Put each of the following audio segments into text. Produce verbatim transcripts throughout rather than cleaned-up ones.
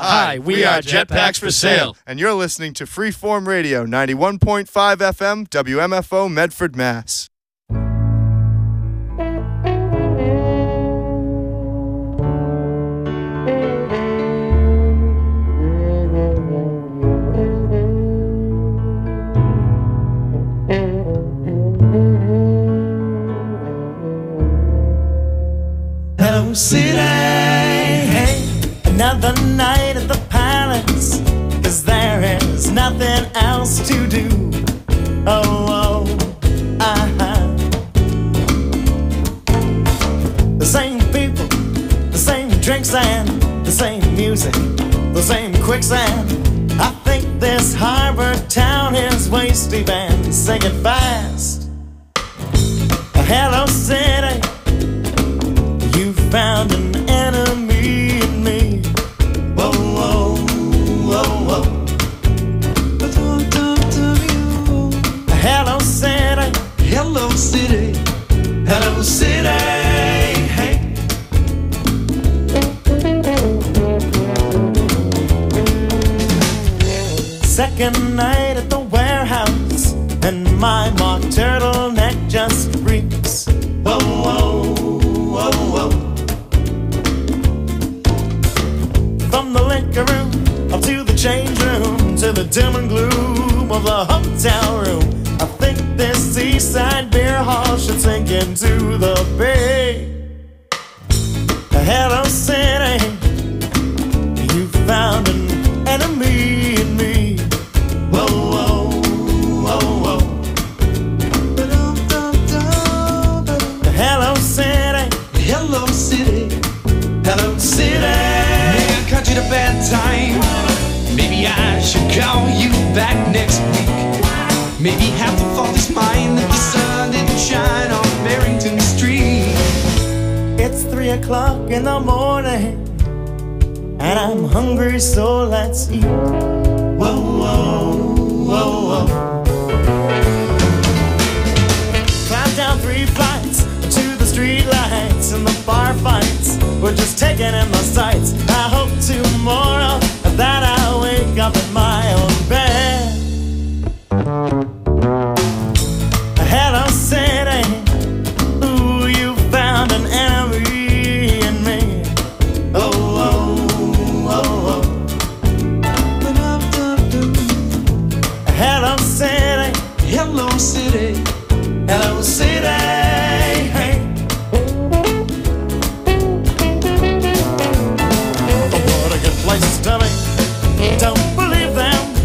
Hi, we are Jetpacks for Sale. And you're listening to Freeform Radio, ninety-one point five F M, W M F O, Medford, Mass. Hello, city. Hey, another night at the palace, 'cause there is nothing else to do. Oh, oh, uh-huh. The same people, the same drinks and the same music, the same quicksand. I think this harbor town is wasty band singing fast. Hello, city. You found an enemy in me. Whoa, whoa, whoa, whoa. Hello, city. Hello, city. Hello, city. Hey. Second night at the warehouse, and my mock turtleneck just reeks. Whoa, whoa. Whoa, whoa. From the liquor room up to the change room, to the dim and gloom of the hotel room, I think this seaside beer hall should sink into the bay. Hello, city. You found an enemy in me. Whoa, whoa, whoa, whoa. Hello, city. Hello, city. Hello, city. Maybe I caught you at a bad time. Maybe I should call you back next week. Maybe half the fault is mine that the sun didn't shine on Barrington Street. It's three o'clock in the morning, and I'm hungry, so let's eat. Whoa, whoa, whoa, whoa. Climb down three flights to the street lights, and the bar fights we're just taking in the sights. I hope tomorrow that I wake up in my own bed. Hello, city. Ooh, you found an enemy in me. Oh, oh, oh, oh. Hello, city. Hello, city. Hello, city. Hey. What a good place to be. Don't believe them.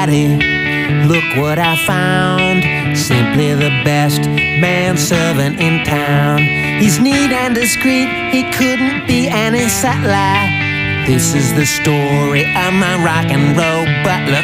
everybody, look what I found. Simply the best manservant in town. He's neat and discreet, he couldn't be any subtler. This is the story of my rock and roll butler.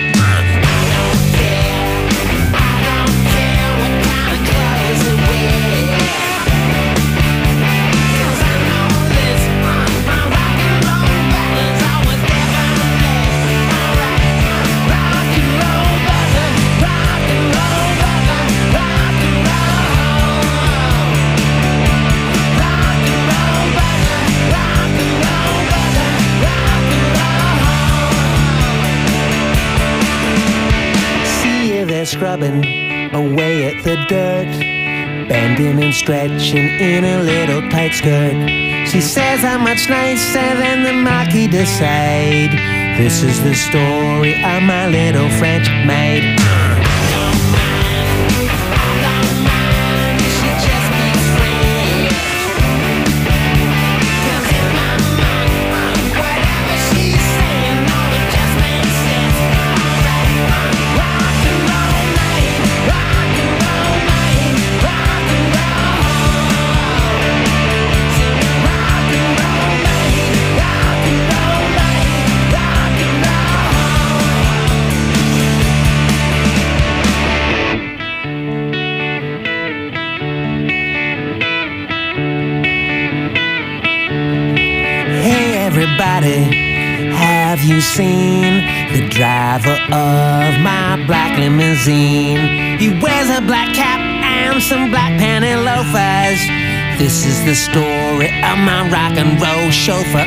Scrubbing away at the dirt, bending and stretching in a little tight skirt. She says how much nicer than the Marquis de Sade. This is the story of my little French maid. Have you seen the driver of my black limousine? He wears a black cap and some black panty loafers. This is the story of my rock and roll chauffeur.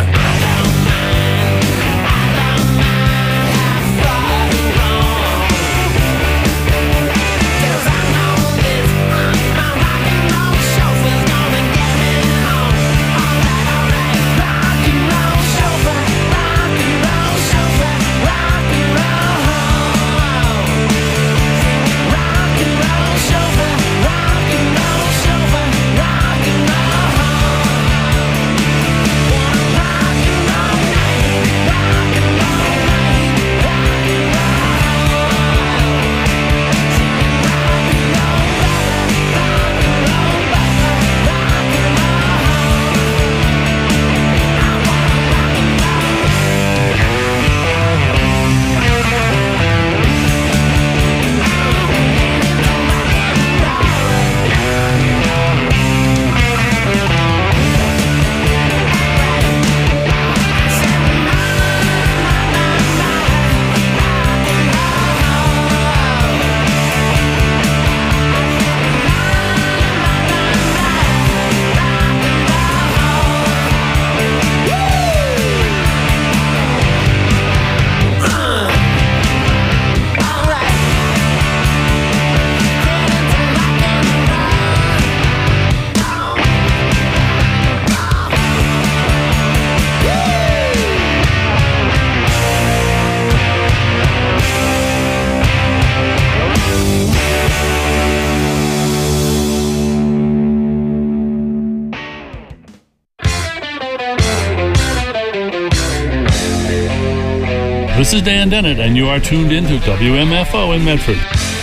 This is Dan Dennett, and you are tuned into W M F O in Medford.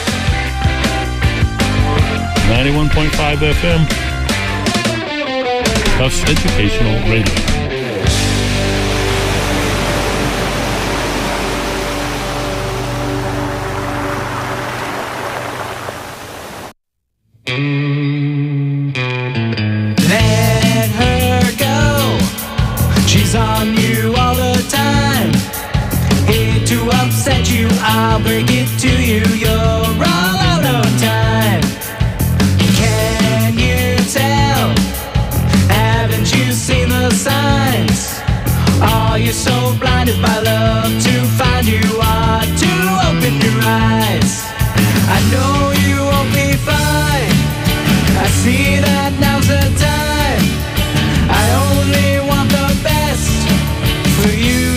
ninety-one point five F M. Tufts Educational Radio. Let her go. She's on you all the time. Hate to upset you, I'll break it to you. You're all out of time. Can you tell? Haven't you seen the signs? Are you so blinded by love to find you are to open your eyes? I know you won't be fine. I see that now's the time. I only want the best for you.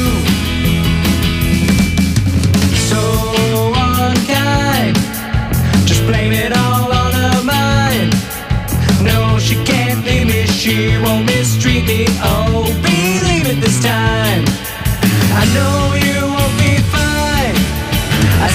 So unkind, just blame it all on her mind. No, she can't leave me, she won't mistreat me. Oh, believe it this time. I know you won't be fine. I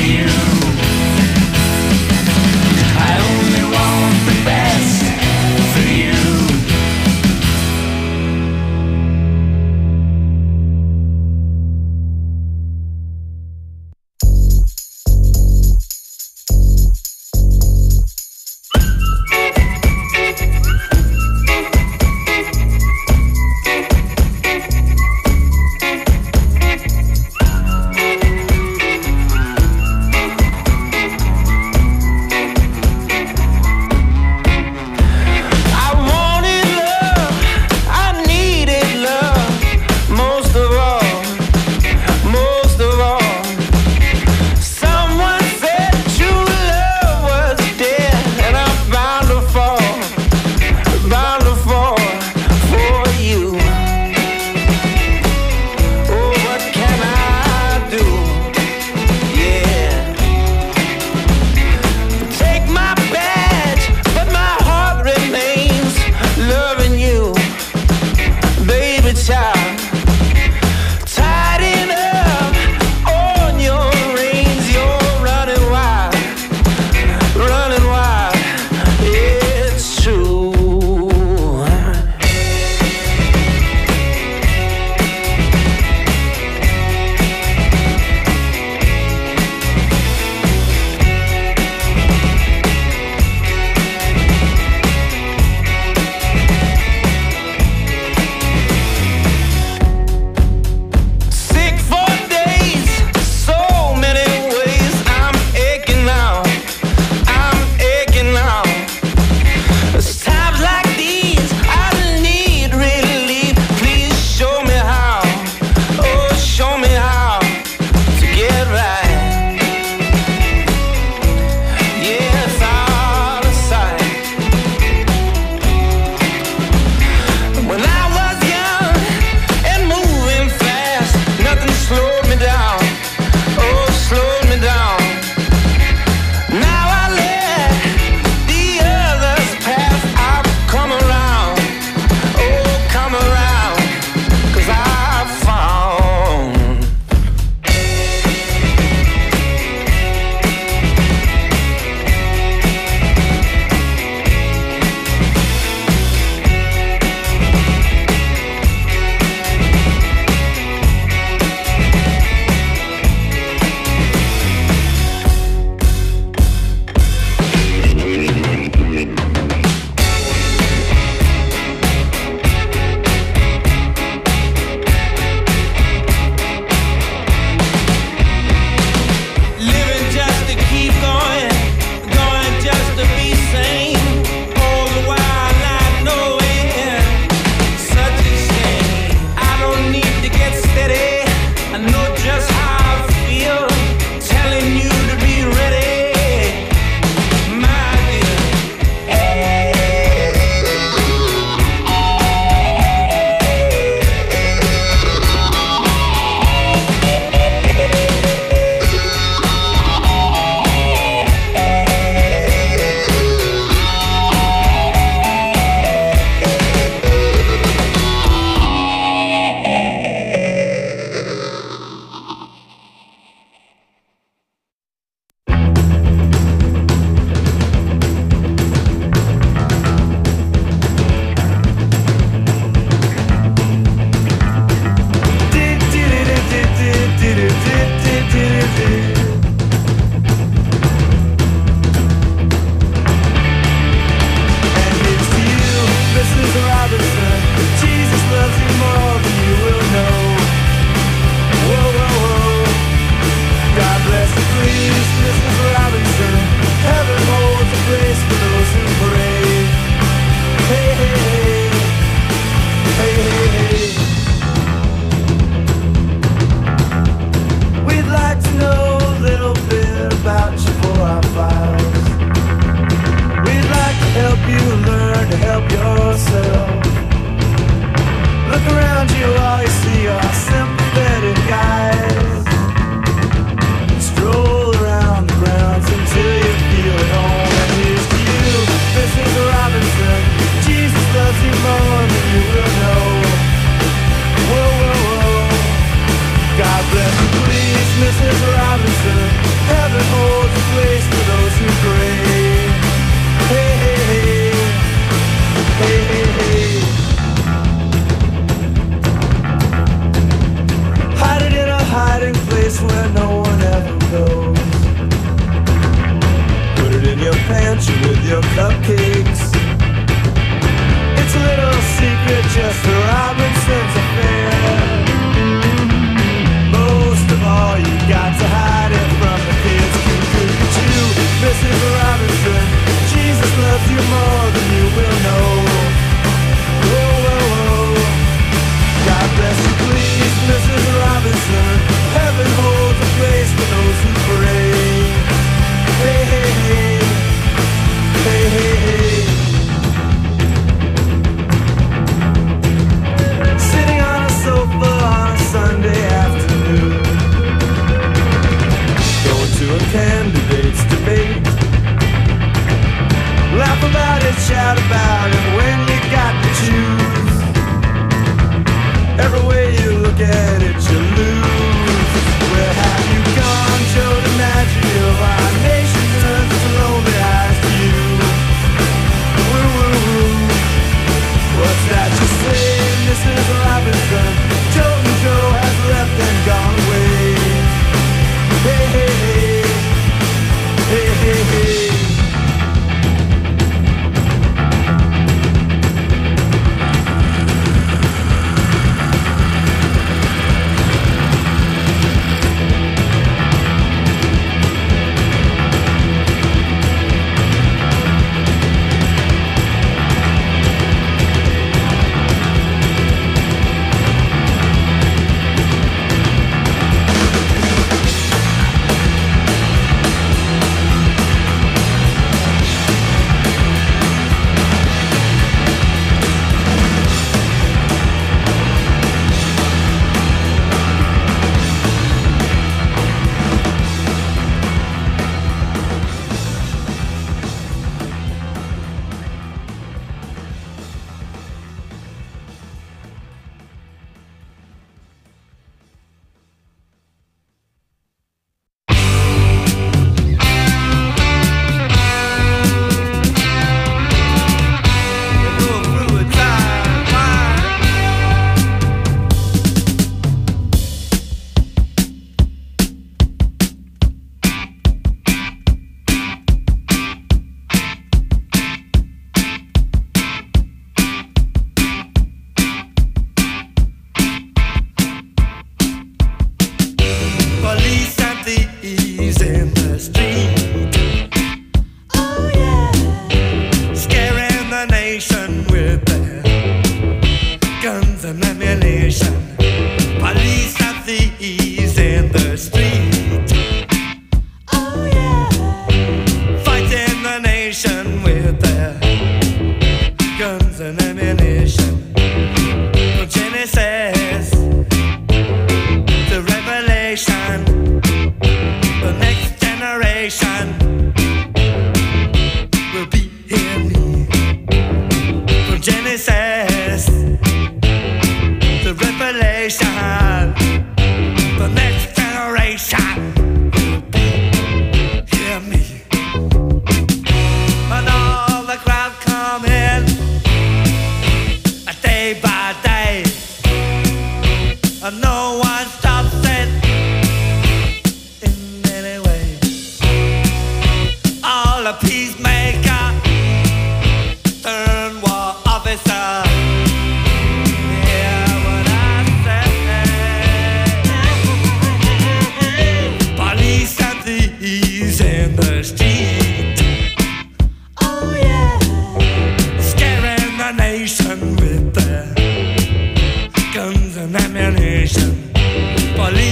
you. I only want the best for you. till a candidate's debate. Laugh about it, shout about it when you got to choose. Every way you look at it, you lose. Where have you gone? Show the magic of our nation turns its lonely eyes to you. Woo woo woo. What's that you say, Missus Robinson? Joltin' Joe has left and gone away. Hey hey hey, hey hey hey.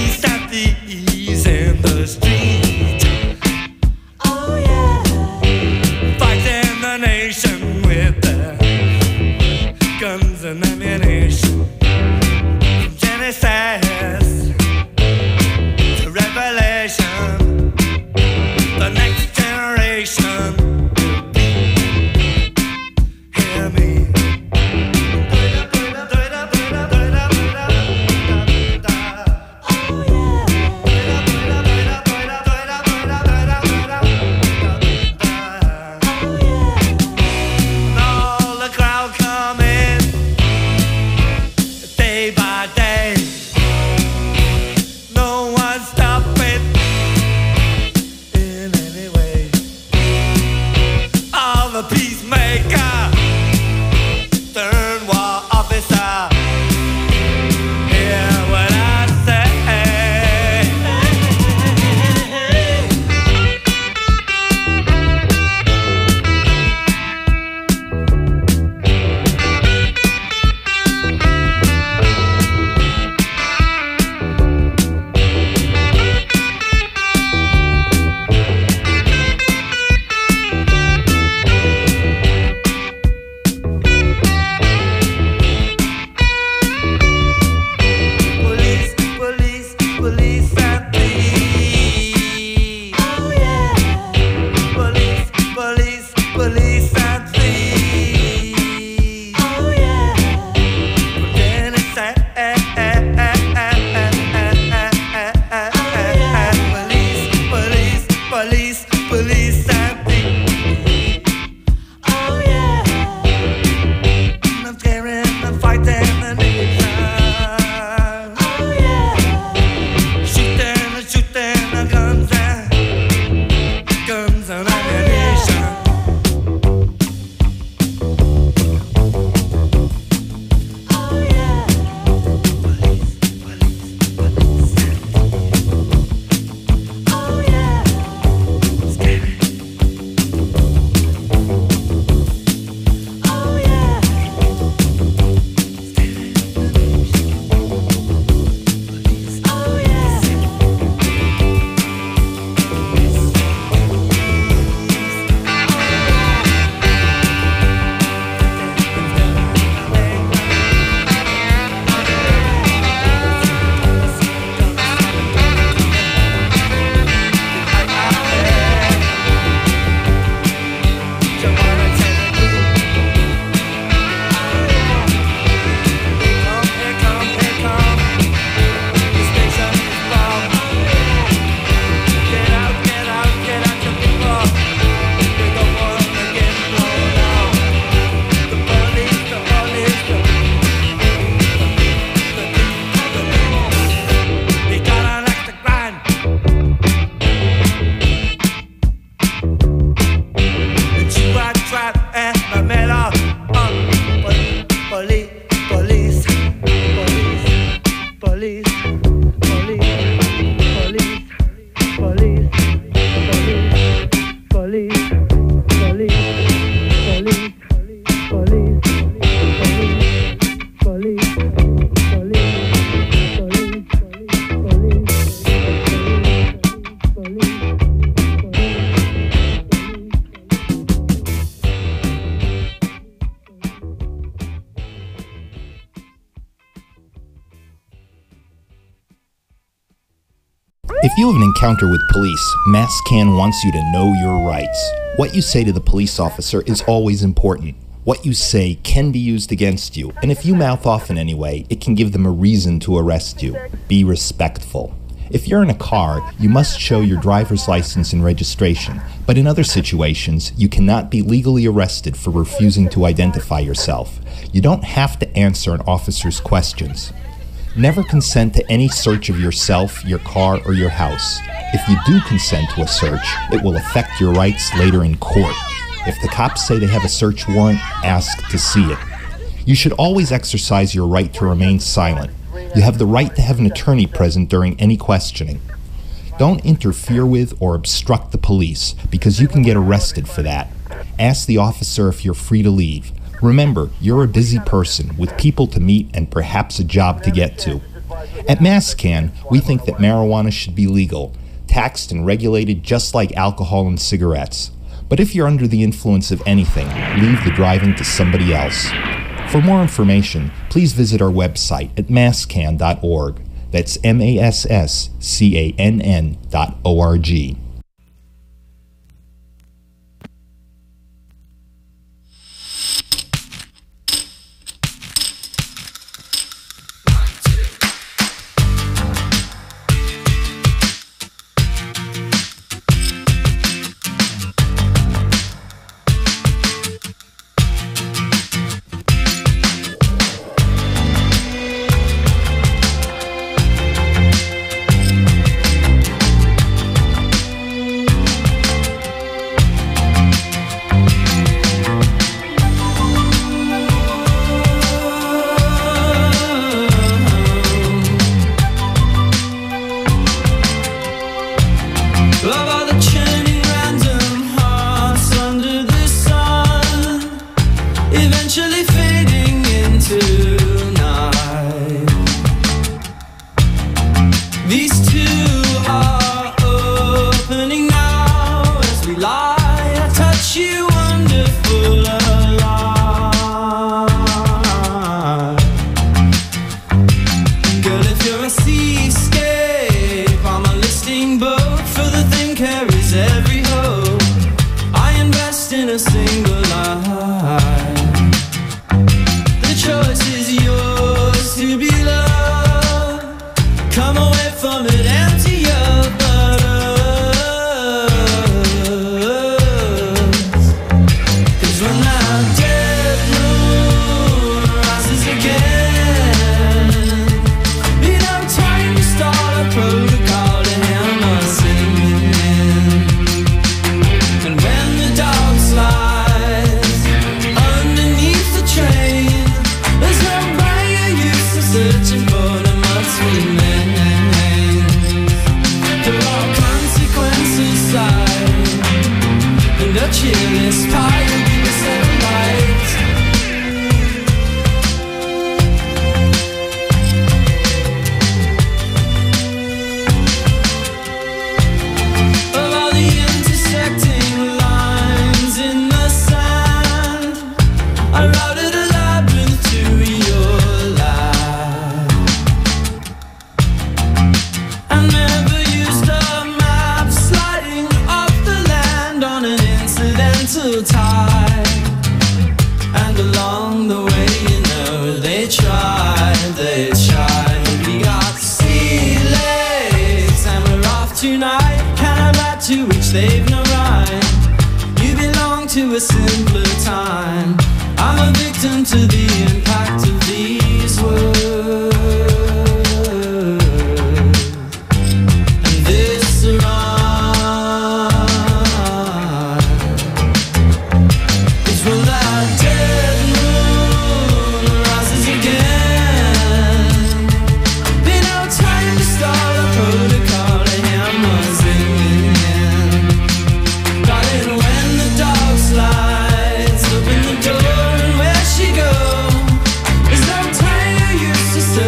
Police and thieves in the street. Oh yeah. police and thief. Oh yeah, I'm scaring and fighting and inside. Oh yeah, shooting and shooting and guns and guns and ammunition. Oh yeah, police, police, police. Oh yeah, scary. Oh yeah, scary. Police. Oh yeah. Police, police, police, police, police, police, police, police, police, police, police, police, If you have an encounter with police, MassCan wants you to know your rights. What you say to the police officer is always important. What you say can be used against you, and if you mouth off in any way, it can give them a reason to arrest you. Be respectful. If you're in a car, you must show your driver's license and registration, but in other situations, you cannot be legally arrested for refusing to identify yourself. You don't have to answer an officer's questions. Never consent to any search of yourself, your car, or your house. If you do consent to a search, it will affect your rights later in court. If the cops say they have a search warrant, ask to see it. You should always exercise your right to remain silent. You have the right to have an attorney present during any questioning. Don't interfere with or obstruct the police, because you can get arrested for that. Ask the officer if you're free to leave. Remember, you're a busy person with people to meet and perhaps a job to get to. At MassCan, we think that marijuana should be legal, taxed and regulated just like alcohol and cigarettes. But if you're under the influence of anything, leave the driving to somebody else. For more information, please visit our website at masscan dot org. That's M A S S C A N N dot O R G. Come away from it, empty your bottle. chilliest pie will be the center light. Of all the intersecting lines in the sand, I routed a labyrinth to your life. I never used a map sliding off the land on an incidental tide. And along the way, you know, they tried, they tried. We got sea legs and we're off tonight. Can I bet to which they've no right? You belong to a simpler time. I'm a victim to the impact of these words. And this rhyme is when that dead moon rises again. Be no time to start a protocol, a hammer's in the hand. Darling, when the dog slides, open the door and where she go. There's no time you're used to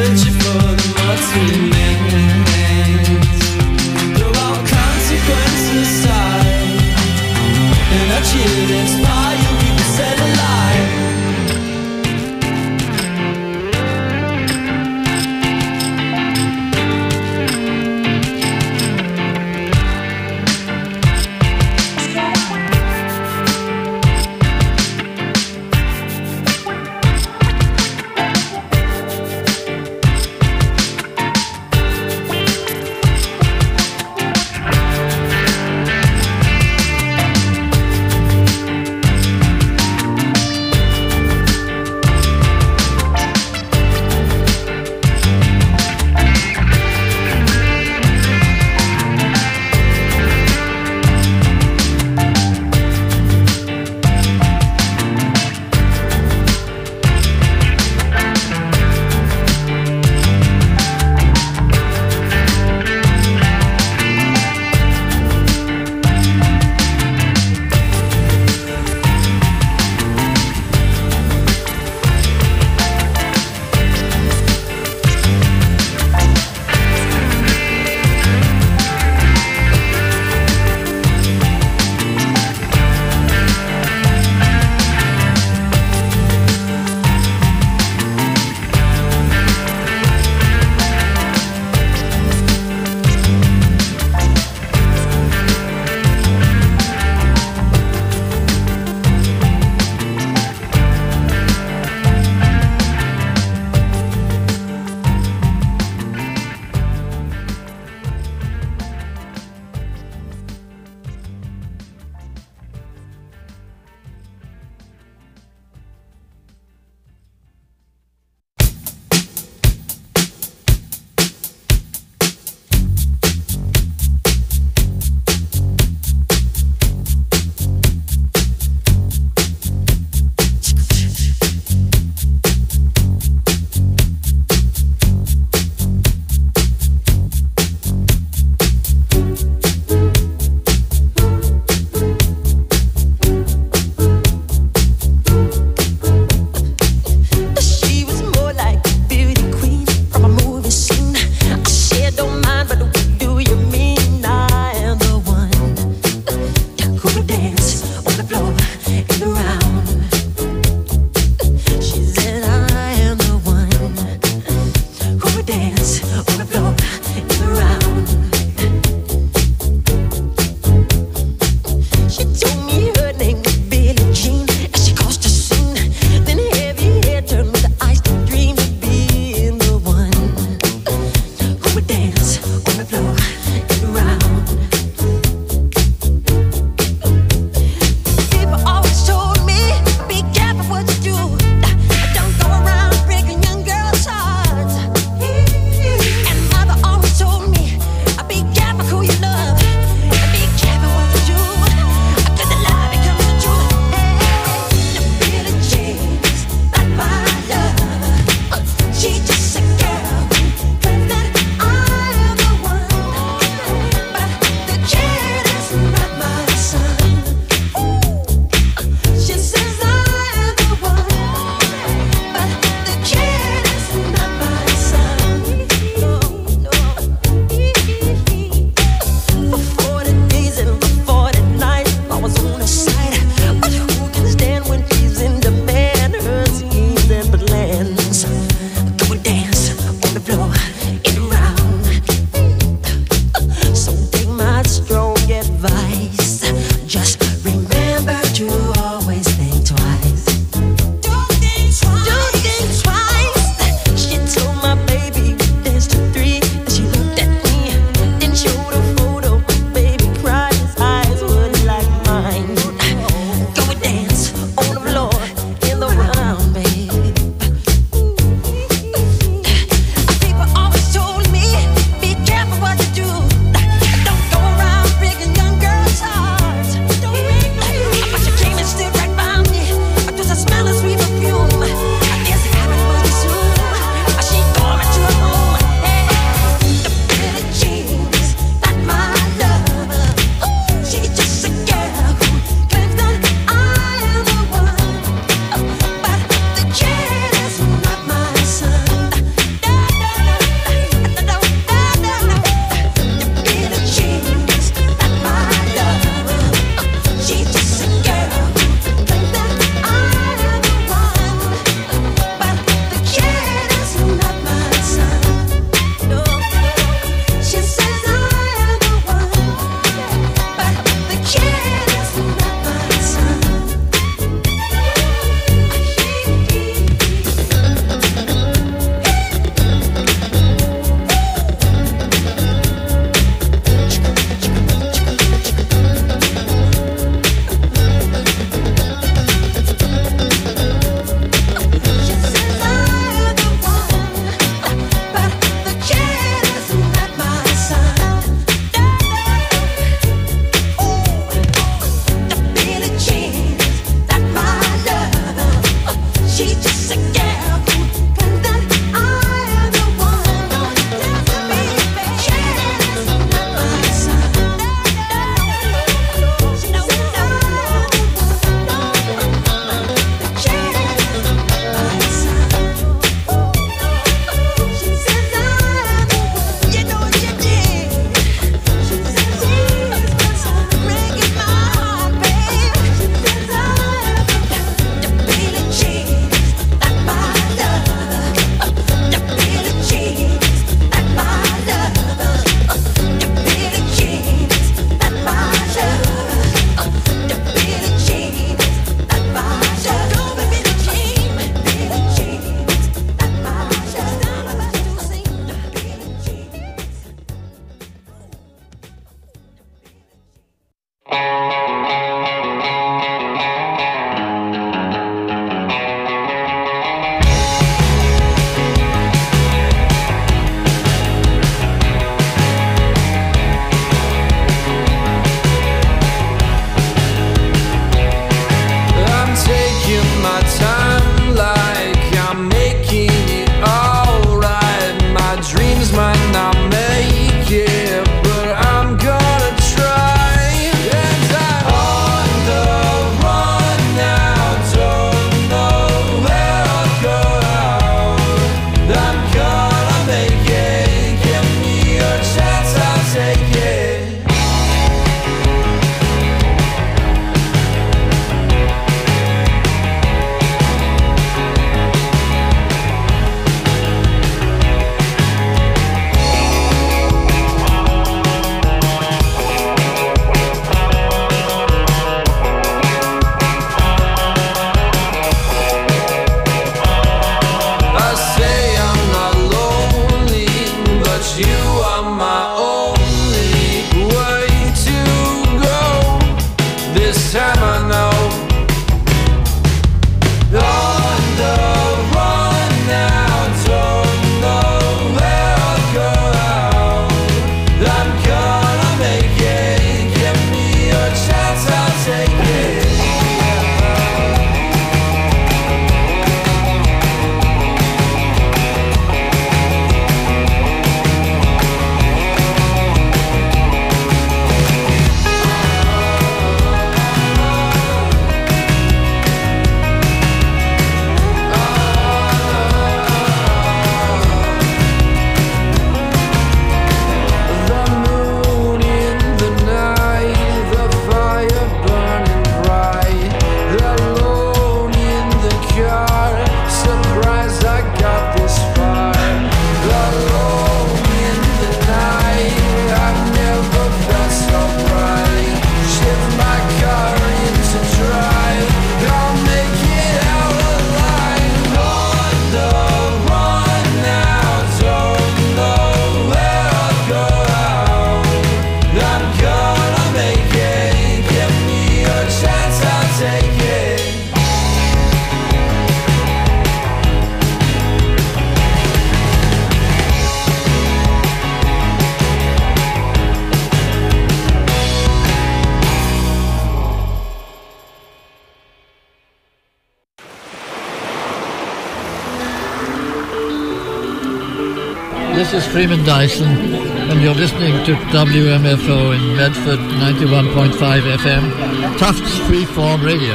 this is Freeman Dyson, and you're listening to W M F O in Medford, ninety-one point five F M, Tufts Freeform Radio.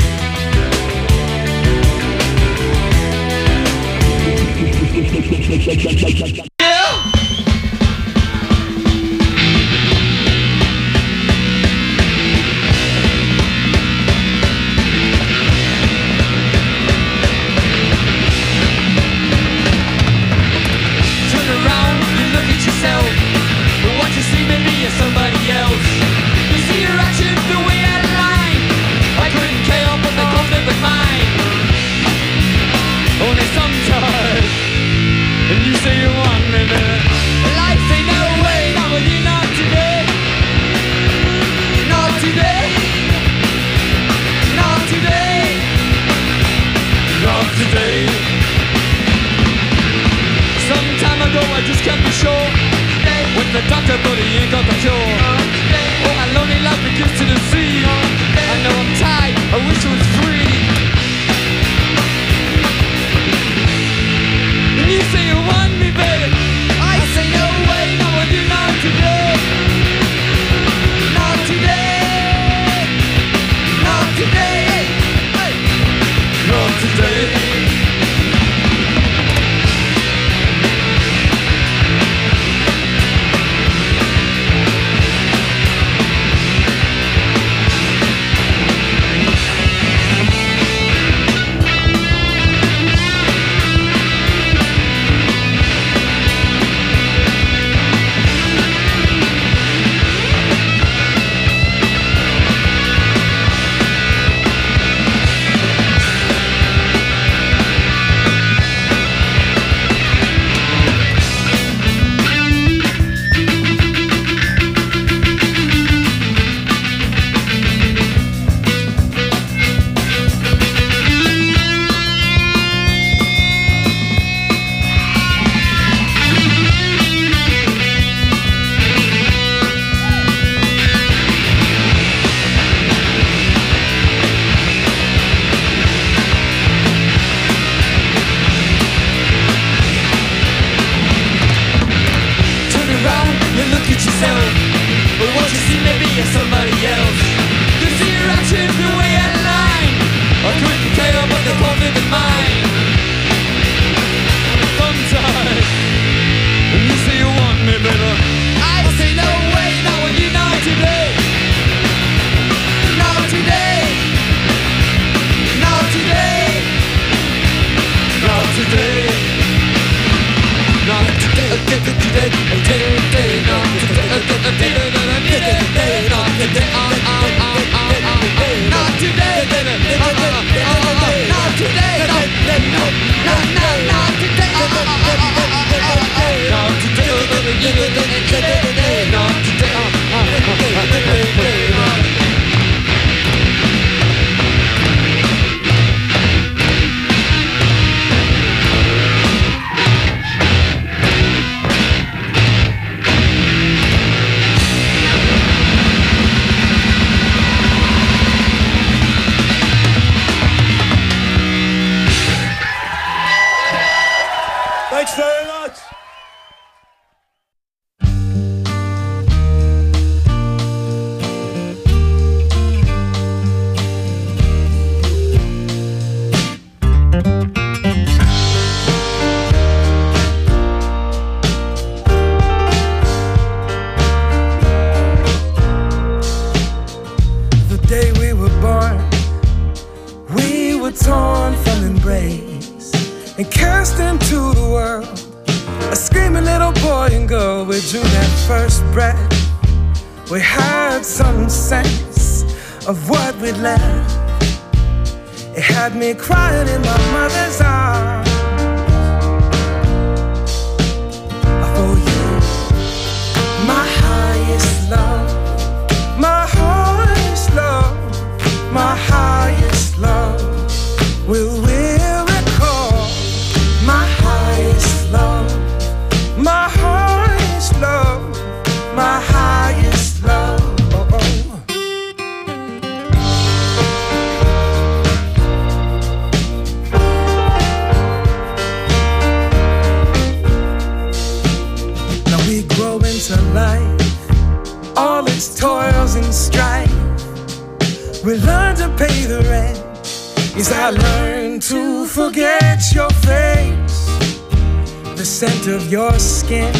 Crying in my mother's arms for you, my highest love, my highest love, my highest love. Will we recall my highest love, my highest love, my highest love? we learn to pay the rent. Yes, I learned to forget your face, the scent of your skin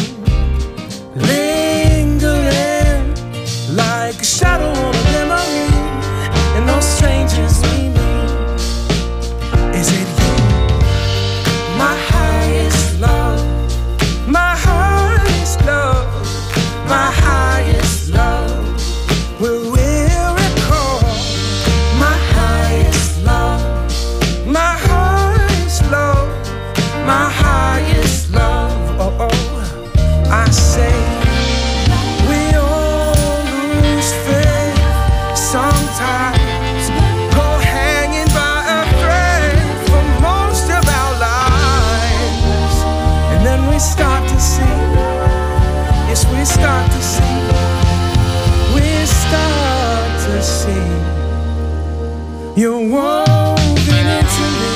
lingering like a shadow on a memory, and those strangers we meet. Is it you, my highest love, my highest love, my highest love? Will we recall my highest love, my highest love, my highest love? Oh, oh, I say we all lose faith sometimes, go hanging by a thread for most of our lives, and then we start to see, yes, we start to see, we start to see you're woven into me.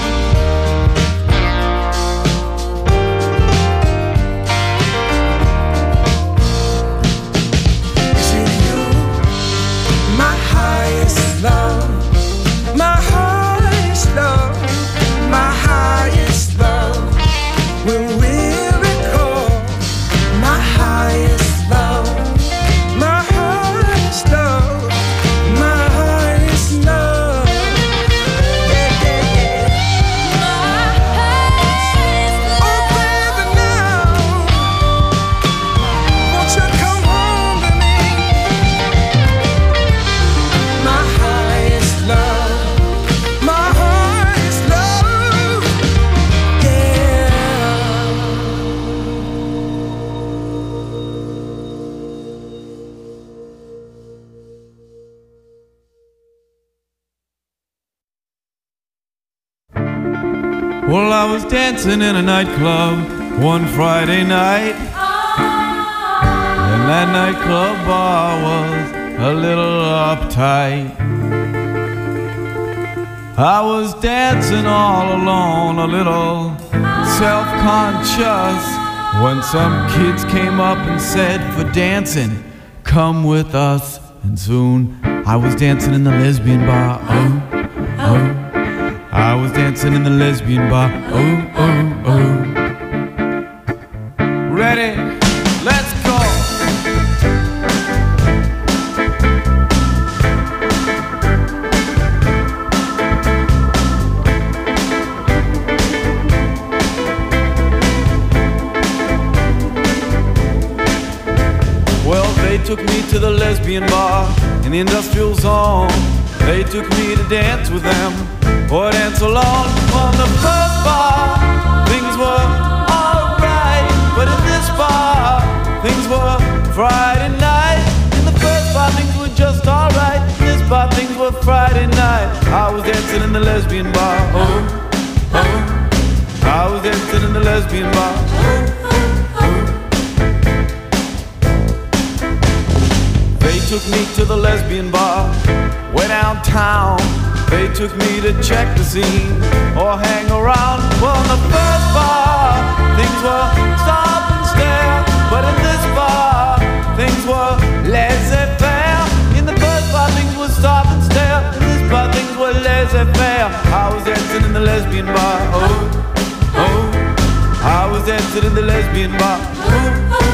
Is it you, my highest love, my highest love, my highest love? When we recall my highest love, my highest love, my highest love. Yeah, yeah, yeah. Oh, baby, now, won't you come home to me? My highest love, my highest love, yeah. Well, I was dancing in a nightclub one Friday night, and that nightclub bar was a little uptight. I was dancing all alone, a little self-conscious, when some kids came up and said, for dancing, come with us. And soon I was dancing in the lesbian bar, oh, oh. I was dancing in the lesbian bar, oh, oh, oh. Ready? Let's go! Well, they took me to the lesbian bar in the industrial zone. They took me to dance with them, or dance alone. On the first bar, things were alright, but in this bar, things were Friday night. In the first bar, things were just alright. In this bar, things were Friday night. I was dancing in the lesbian bar, oh, oh. I was dancing in the lesbian bar, oh, oh, oh. They took me to the lesbian bar, way downtown. They took me to check the scene or hang around. Well, in the first bar, things were stop and stare, but in this bar, things were laissez-faire. In the first bar, things were stop and stare. In this bar, things were laissez-faire. I was dancing in the lesbian bar, oh, oh. I was dancing in the lesbian bar, oh, oh, oh.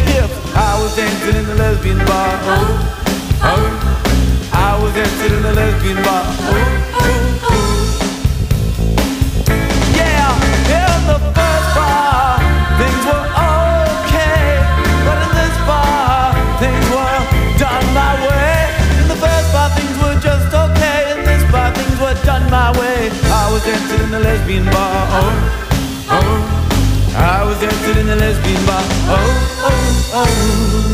fifth, I was dancing in the lesbian bar. Oh, oh. I was dancing in the lesbian bar. Oh, oh, oh. Yeah, in the first bar, things were okay, but in this bar, things were done my way. In the first bar, things were just okay. In this bar, things were done my way. I was dancing in the lesbian bar. Oh, oh. I was dancing in the lesbian bar. Oh, oh, oh.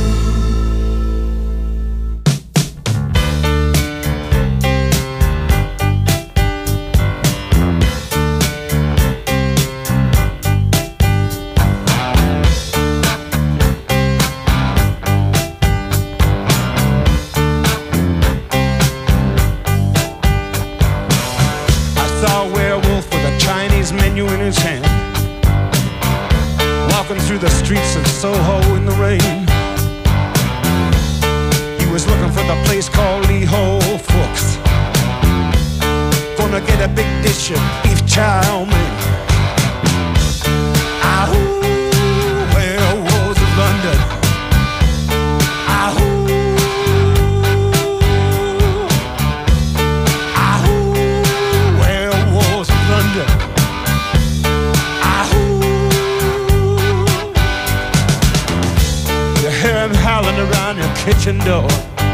Through the streets of Soho in the rain, he was looking for the place called Lee Ho Fooks. Gonna get a big dish of beef chow mein. Ahoo, where was London? Ahoo, ahoo, where was London? Howling around your kitchen door.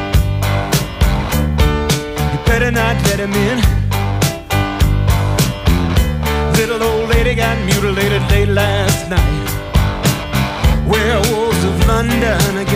You better not let him in. Little old lady got mutilated late last night. Werewolves of London again.